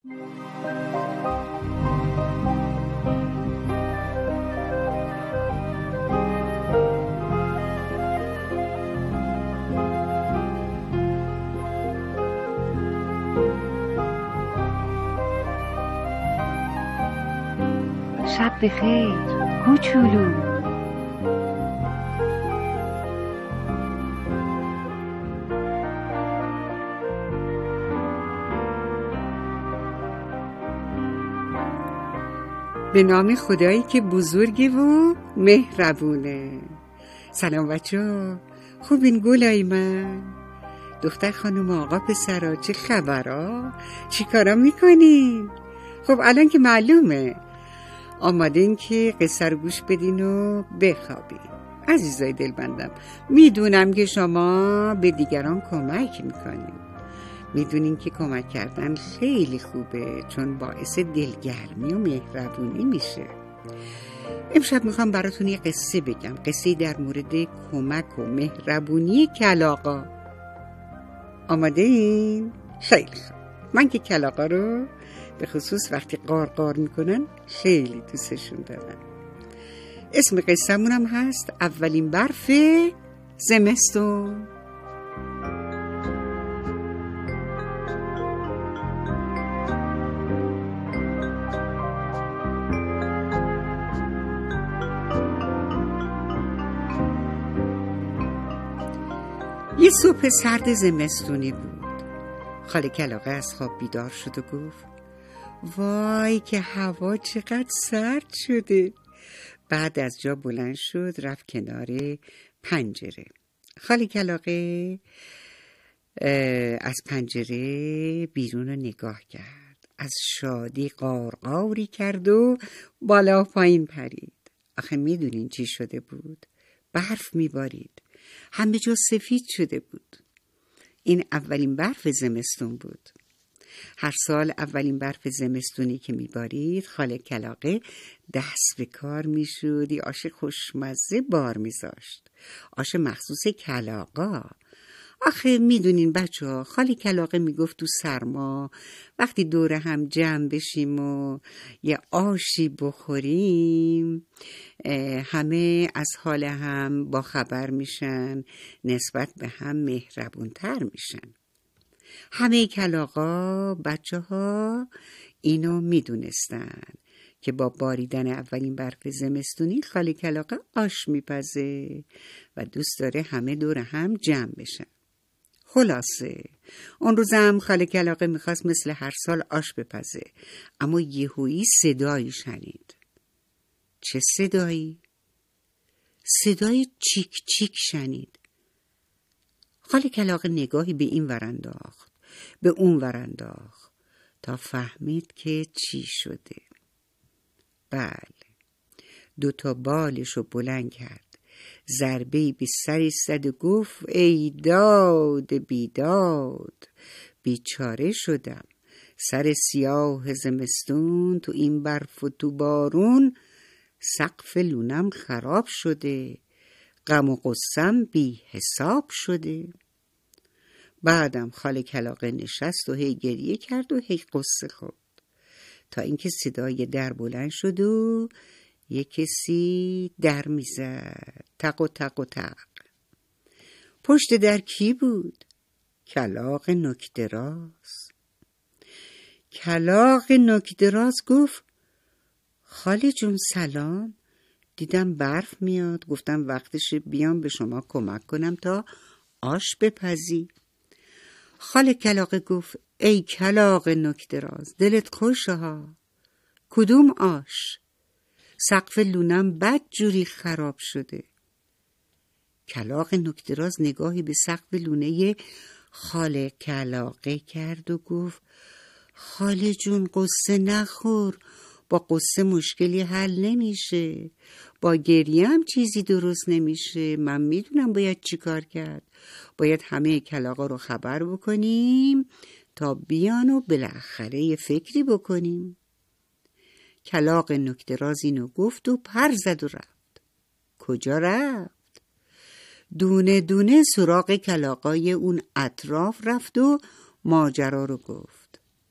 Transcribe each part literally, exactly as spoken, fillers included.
شب بخیر کوچولو. به نام خدایی که بزرگه و مهربونه. سلام بچه، خوبین گلای من؟ دختر خانم آقا پسرا چه خبرها؟ چی کارا میکنین؟ خب الان که معلومه آمادین که قصه رو گوش بدین و بخوابین. عزیزای دلبندم، میدونم که شما به دیگران کمک میکنین. میدونین که کمک کردن خیلی خوبه، چون باعث دلگرمی و مهربونی میشه. امشب میخوام براتون یه قصه بگم، قصه در مورد کمک و مهربونی کلاغا. آماده این؟ خیلی خوب. من که کلاغا رو به خصوص وقتی قار قار میکنن خیلی دوستشون دارم. اسم قصه‌مون هم هست اولین برف زمستون. یه صبح سرد زمستونی بود. خاله کلاغه از خواب بیدار شد و گفت وای که هوا چقدر سرد شده. بعد از جا بلند شد، رفت کنار پنجره. خاله کلاغه از پنجره بیرون رو نگاه کرد. از شادی قارقاری کرد و بالا و پایین پرید. آخه میدونین چی شده بود؟ برف میبارید. همه جا سفید شده بود. این اولین برف زمستون بود. هر سال اولین برف زمستونی که میبارید، خاله کلاغه دست به کار میشد، یه آش خوشمزه بار میذاشت. آش مخصوص کلاغا. آخه میدونین بچه ها، خاله کلاغه میگفت تو سرما وقتی دور هم جمع بشیم و یه آشی بخوریم، همه از حال هم با خبر میشن، نسبت به هم مهربونتر میشن. همه کلاغا بچه ها اینو میدونستن که با باریدن اولین برف زمستونی خاله کلاغه آش میپزه و دوست داره همه دور هم جمع بشن. خلاصه اون روز هم خاله کلاغه میخواست مثل هر سال آش بپزه، اما یهویی صدایی شنید. چه صدایی؟ صدای چیک چیک شنید. خاله کلاغه نگاهی به این ور انداخت، به اون ور انداخت تا فهمید که چی شده. بله، دوتا بالشو بلند کرد، ضربه‌ای به سری زد و گفت ای داد بیداد، بیچاره شدم. سر سیاه زمستون تو این برف و تو بارون، سقف لونم خراب شده، غم و غصم بی حساب شده. بعدم خاله کلاغه نشست و هی گریه کرد و هی قصه خورد، تا اینکه صدای در بلند شد و یه کسی در میزد. تق و تق و تق. پشت در کی بود؟ کلاغ نکدراز. کلاغ نکدراز گفت خاله جون سلام، دیدم برف میاد، گفتم وقتشه بیام به شما کمک کنم تا آش بپزی. خاله کلاغه گفت ای کلاغ نکدراز، دلت خوشه ها. کدوم آش؟ سقف لونم بد جوری خراب شده. کلاغ نکدراز نگاهی به سقف لونه خاله کلاغه کرد و گفت خاله جون قصه نخور، با قصه مشکلی حل نمیشه، با گریه هم چیزی درست نمیشه. من میدونم باید چی کار کرد. باید همه کلاغا رو خبر بکنیم تا بیان و بالاخره یه فکری بکنیم. کلاغ نکدراز اینو گفت و پر زد و رفت. کجا رفت؟ دونه دونه سراغ کلاغای اون اطراف رفت و ماجرا رو گفت.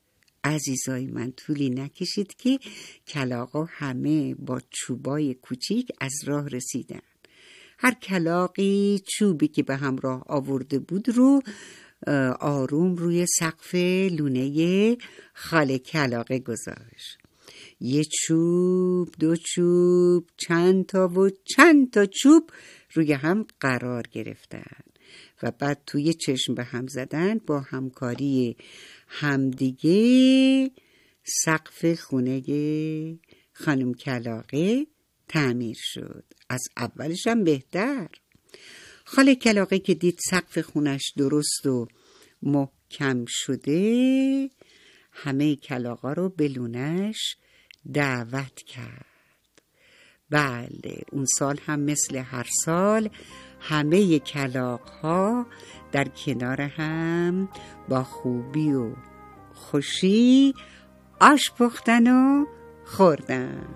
عزیزای من طولی نکشید که کلاغا همه با چوبای کوچیک از راه رسیدن. هر کلاغی چوبی که به همراه آورده بود رو آروم روی سقف لونه خاله کلاغه گذاشت. یه چوب، دو چوب، چند تا و چند تا چوب روی هم قرار گرفتن و بعد توی چشم به هم زدن. با همکاری همدیگه سقف خونه خانم کلاغه تعمیر شد. از اولش هم بهتر. خاله کلاغه که دید سقف خونش درست و محکم شده، همه کلاغا رو به لونش دعوت کرد. بله، اون سال هم مثل هر سال همه کلاغ‌ها در کنار هم با خوبی و خوشی آش پختن و خوردن.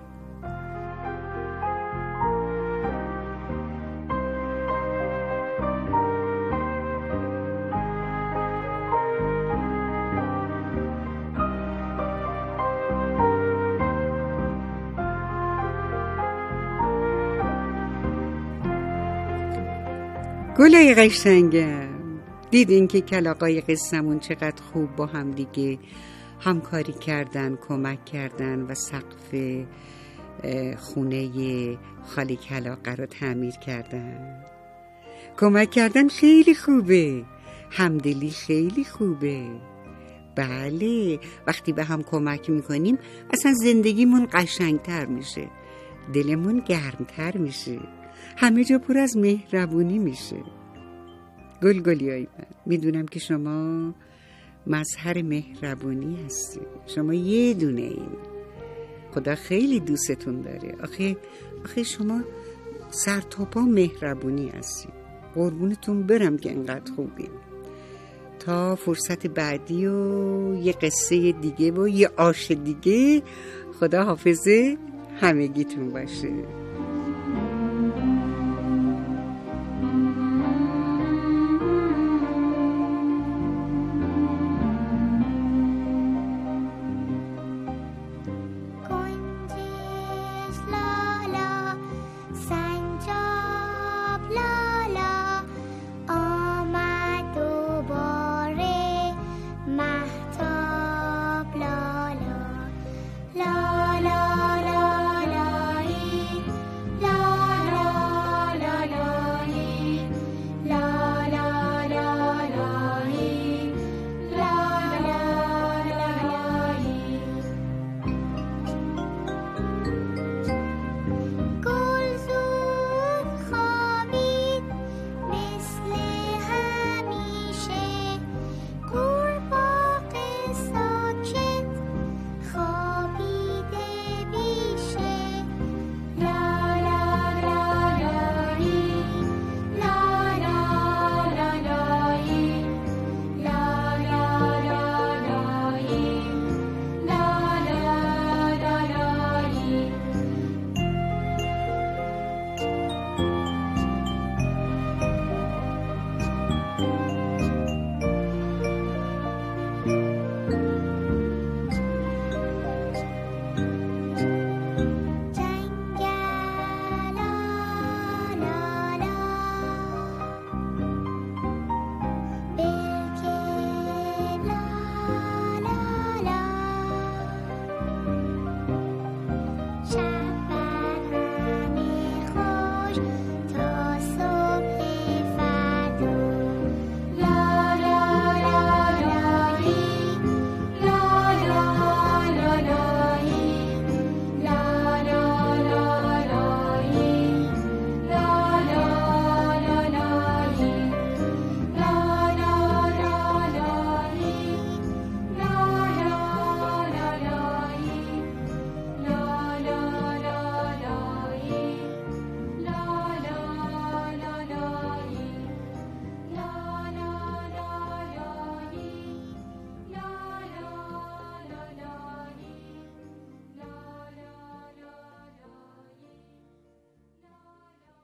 گلای قشنگم، دیدین که کلاغای قصه‌مون چقدر خوب با هم دیگه همکاری کردن، کمک کردن و سقف خونه خاله کلاغه رو تعمیر کردن. کمک کردن خیلی خوبه، همدلی خیلی خوبه. بله، وقتی به هم کمک میکنیم اصلا زندگیمون قشنگتر میشه، دلمون گرمتر میشه، همه جا پر از مهربونی میشه. گلگلیای من، میدونم که شما مظهر مهربونی هستی. شما یه دونه این. خدا خیلی دوستتون داره. آخه آخه شما سر تا پا مهربونی هستی. قربونتون برم که انقدر خوبین. تا فرصت بعدی و یه قصه دیگه و یه آش دیگه، خدا حافظه همگیتون باشه.